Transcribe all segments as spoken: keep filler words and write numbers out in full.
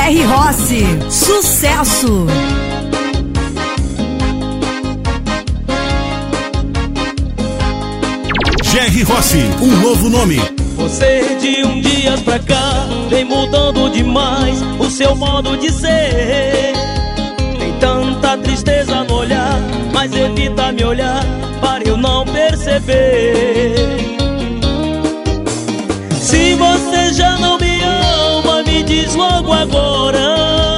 Jerry Rossi, sucesso! Jerry Rossi, um novo nome. Você de um dia pra cá vem mudando demais o seu modo de ser. Tem tanta tristeza no olhar, mas evita me olhar para eu não perceber. Se você já não me ama, me diz logo agora.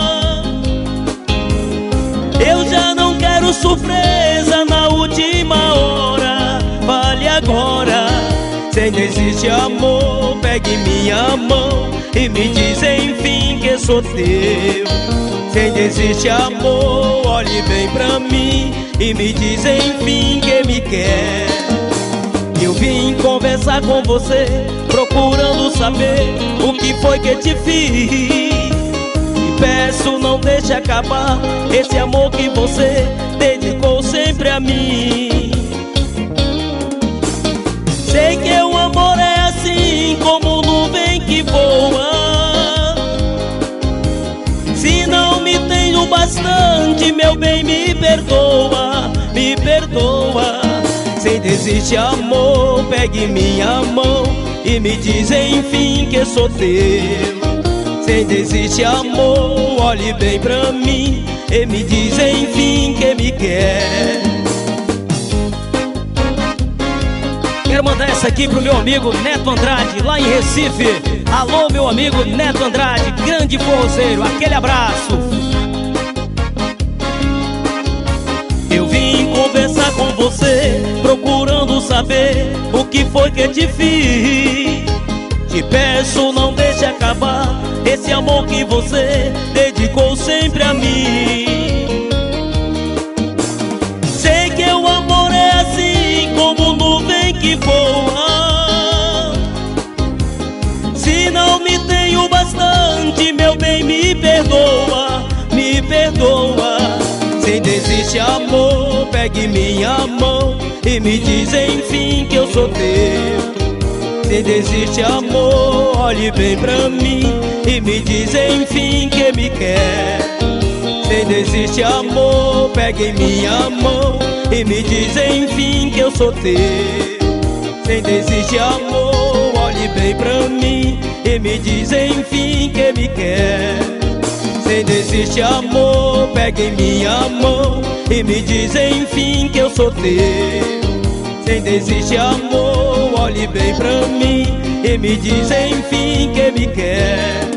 Eu já não quero surpresa na última hora. Fale agora. Se ainda existe amor, pegue minha mão e me diz enfim que sou teu. Se ainda existe amor, olhe bem pra mim e me diz enfim que me quer. Eu vim conversar com você, procurando saber o que foi que te fiz. E peço, não deixe acabar esse amor que você dedicou sempre a mim. Sei que o amor é assim como nuvem que voa. Se não me tenho bastante, meu bem, me perdoa, me perdoa. Se ainda existe amor, pegue minha mão e me diz enfim que sou teu. Se ainda existe amor, olhe bem pra mim e me diz enfim que me quer. Quero mandar essa aqui pro meu amigo Neto Andrade, lá em Recife. Alô, meu amigo Neto Andrade, grande forrozeiro, aquele abraço. Eu vim conversar com você, procurando saber o que foi que te fiz. Te peço, não deixe acabar esse amor que você dedicou sempre a mim. Sei que o amor é assim como nuvem que voa. Se não me tenho bastante, meu bem, me perdoa, me perdoa. Se ainda existe amor, pegue minha mão e me diz enfim que eu sou teu. Se ainda existe amor, olhe bem pra mim e me diz enfim que me quer. Se ainda existe amor, pegue minha mão e me diz enfim que eu sou teu. Se ainda existe amor, olhe bem pra mim e me diz enfim que me quer. Se ainda existe amor, pegue minha mão e me diz enfim que eu sou teu. Se ainda existe amor, olhe bem pra mim e me diz enfim que me quer.